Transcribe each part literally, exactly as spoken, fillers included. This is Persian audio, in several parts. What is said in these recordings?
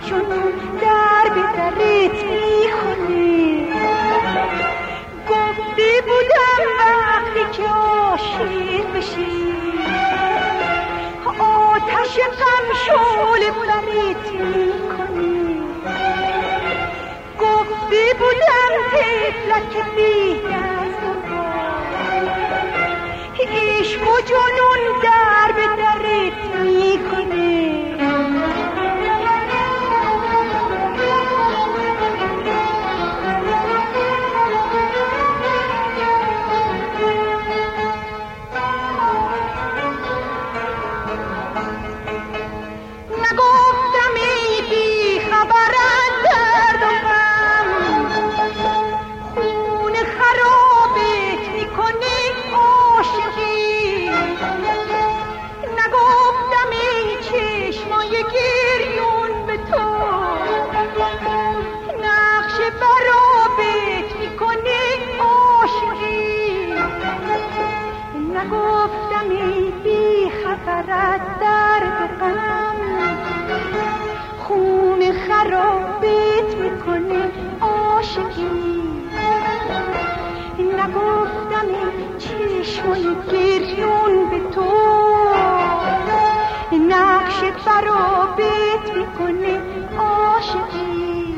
جنون در به درت میخونه. گفته بودم وقتی که عاشق بشی آتش غم شعله برت میکنه. گفته بودم طفلک بی دست و پا عشق و جنون در به درت میکنه. نگفتم ای بی خبر از درد و غم خون خرابت میکنه عاشقی. نگفتم ای چشمای گریون به تو نقش برابت میکنه عاشقی. نگفتم ای بی خبر از درد و غم خون خرابت میکنه عاشقی. نگفتم این چشمای گریون به تو نقش برابت میکنه عاشقی.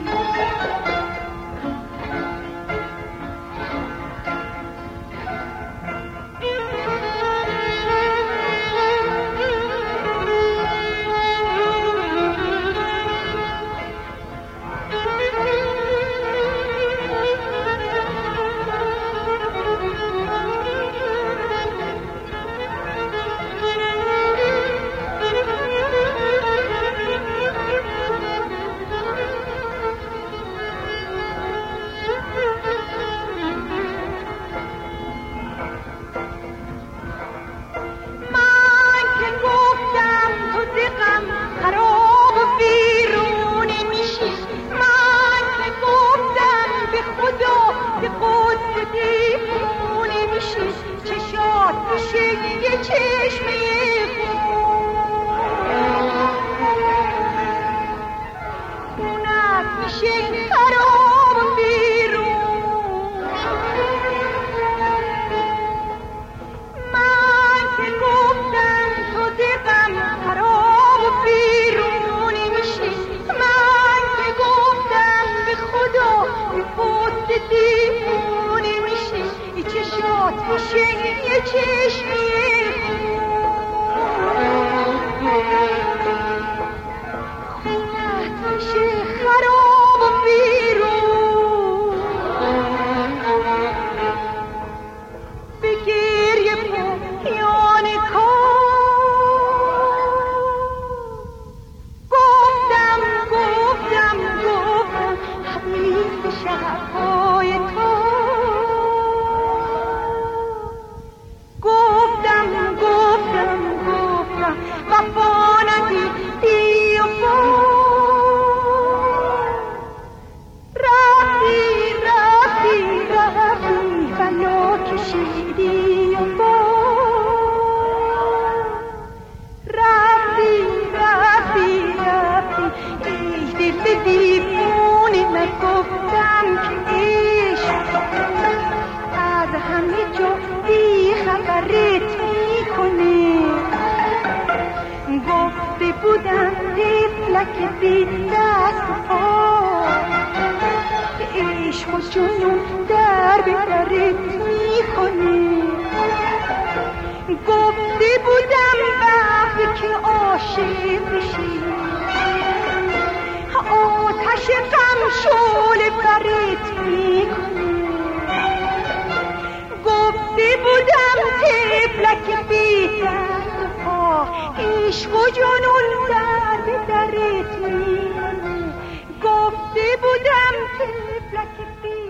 گفته بودم طفلک بی